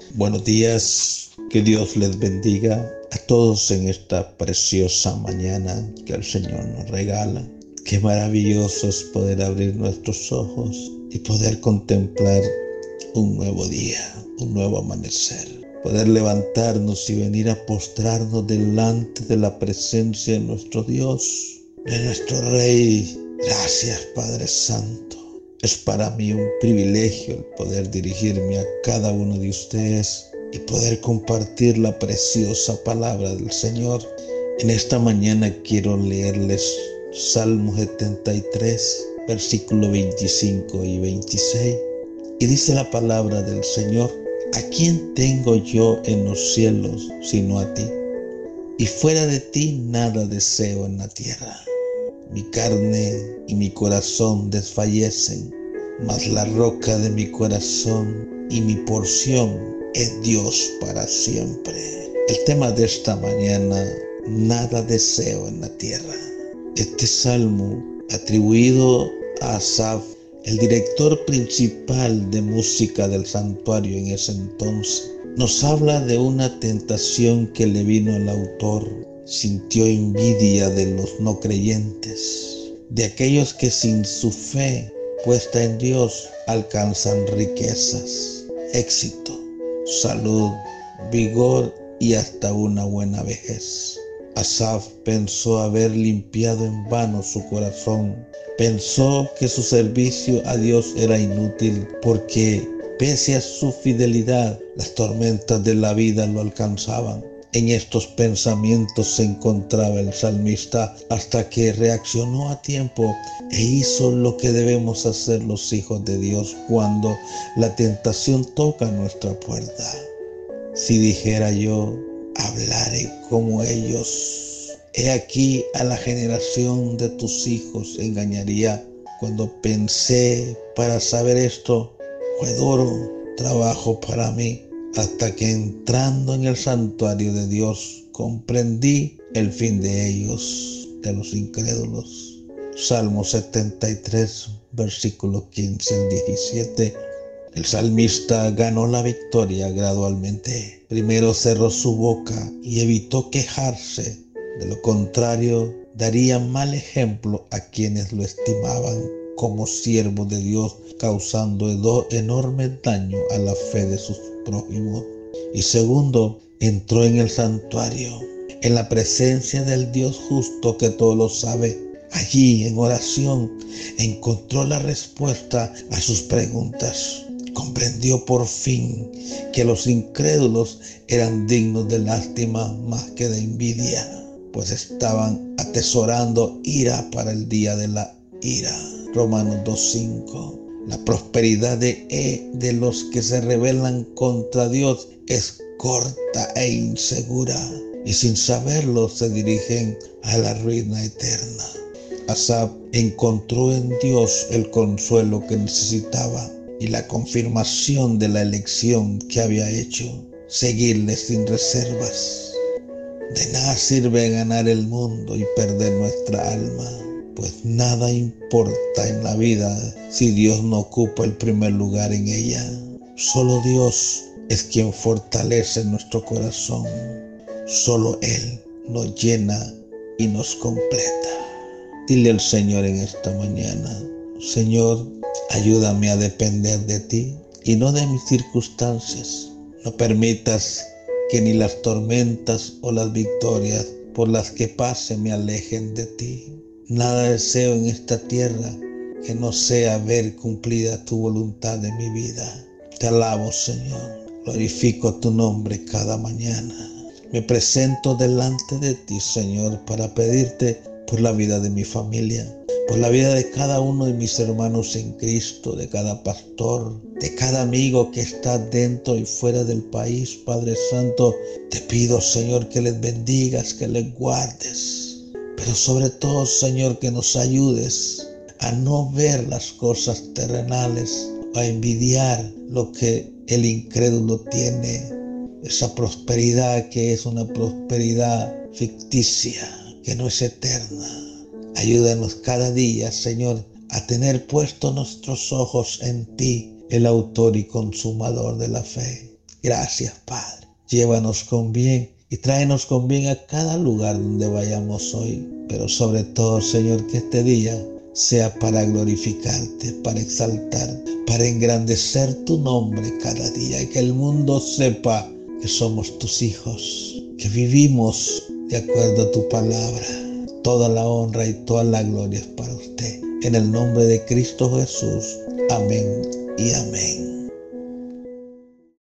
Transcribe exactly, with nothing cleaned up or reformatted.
Buenos días, que Dios les bendiga a todos en esta preciosa mañana que el Señor nos regala. Qué maravilloso es poder abrir nuestros ojos y poder contemplar un nuevo día, un nuevo amanecer. Poder levantarnos y venir a postrarnos delante de la presencia de nuestro Dios, de nuestro Rey. Gracias, Padre Santo. Es para mí un privilegio el poder dirigirme a cada uno de ustedes y poder compartir la preciosa palabra del Señor. En esta mañana quiero leerles Salmo setenta y tres, versículos veinticinco y veintiséis. Y dice la palabra del Señor: ¿a quién tengo yo en los cielos sino a ti? Y fuera de ti nada deseo en la tierra. Mi carne y mi corazón desfallecen, mas la roca de mi corazón y mi porción es Dios para siempre. El tema de esta mañana: nada deseo en la tierra. Este salmo, atribuido a Asaf, el director principal de música del santuario en ese entonces, nos habla de una tentación que le vino al autor. Sintió envidia de los no creyentes, de aquellos que sin su fe puesta en Dios alcanzan riquezas, éxito, salud, vigor y hasta una buena vejez. Asaf pensó haber limpiado en vano su corazón. Pensó que su servicio a Dios era inútil porque, pese a su fidelidad, las tormentas de la vida lo alcanzaban. En estos pensamientos se encontraba el salmista hasta que reaccionó a tiempo e hizo lo que debemos hacer los hijos de Dios cuando la tentación toca nuestra puerta. Si dijera yo, hablaré como ellos. He aquí a la generación de tus hijos engañaría. Cuando pensé para saber esto, fue duro trabajo para mí, hasta que entrando en el santuario de Dios comprendí el fin de ellos, de los incrédulos. Salmo setenta y tres, versículos quince al diecisiete. El salmista ganó la victoria gradualmente. Primero cerró su boca y evitó quejarse. De lo contrario, daría mal ejemplo a quienes lo estimaban como siervo de Dios, causando enorme daño a la fe de sus prójimos. Y segundo, entró en el santuario, en la presencia del Dios justo que todo lo sabe. Allí, en oración, encontró la respuesta a sus preguntas. Comprendió por fin que los incrédulos eran dignos de lástima más que de envidia, pues estaban atesorando ira para el día de la ira. Romanos dos cinco. La prosperidad de, e, de los que se rebelan contra Dios es corta e insegura, y sin saberlo se dirigen a la ruina eterna. Asaf encontró en Dios el consuelo que necesitaba y la confirmación de la elección que había hecho: seguirle sin reservas. De nada sirve ganar el mundo y perder nuestra alma, pues nada importa en la vida si Dios no ocupa el primer lugar en ella. Solo Dios es quien fortalece nuestro corazón. Solo Él nos llena y nos completa. Dile al Señor en esta mañana: Señor, ayúdame a depender de ti y no de mis circunstancias. No permitas que ni las tormentas o las victorias por las que pase me alejen de ti. Nada deseo en esta tierra que no sea ver cumplida tu voluntad en mi vida. Te alabo, Señor. Glorifico tu nombre cada mañana. Me presento delante de ti, Señor, para pedirte por la vida de mi familia, por la vida de cada uno de mis hermanos en Cristo, de cada pastor, de cada amigo que está dentro y fuera del país. Padre Santo, te pido, Señor, que les bendigas, que les guardes. Pero sobre todo, Señor, que nos ayudes a no ver las cosas terrenales, a envidiar lo que el incrédulo tiene, esa prosperidad que es una prosperidad ficticia, que no es eterna. Ayúdanos cada día, Señor, a tener puestos nuestros ojos en ti, el autor y consumador de la fe. Gracias, Padre. Llévanos con bien y tráenos con bien a cada lugar donde vayamos hoy. Pero sobre todo, Señor, que este día sea para glorificarte, para exaltarte, para engrandecer tu nombre cada día y que el mundo sepa que somos tus hijos, que vivimos de acuerdo a tu palabra. Toda la honra y toda la gloria es para usted. En el nombre de Cristo Jesús. Amén y amén.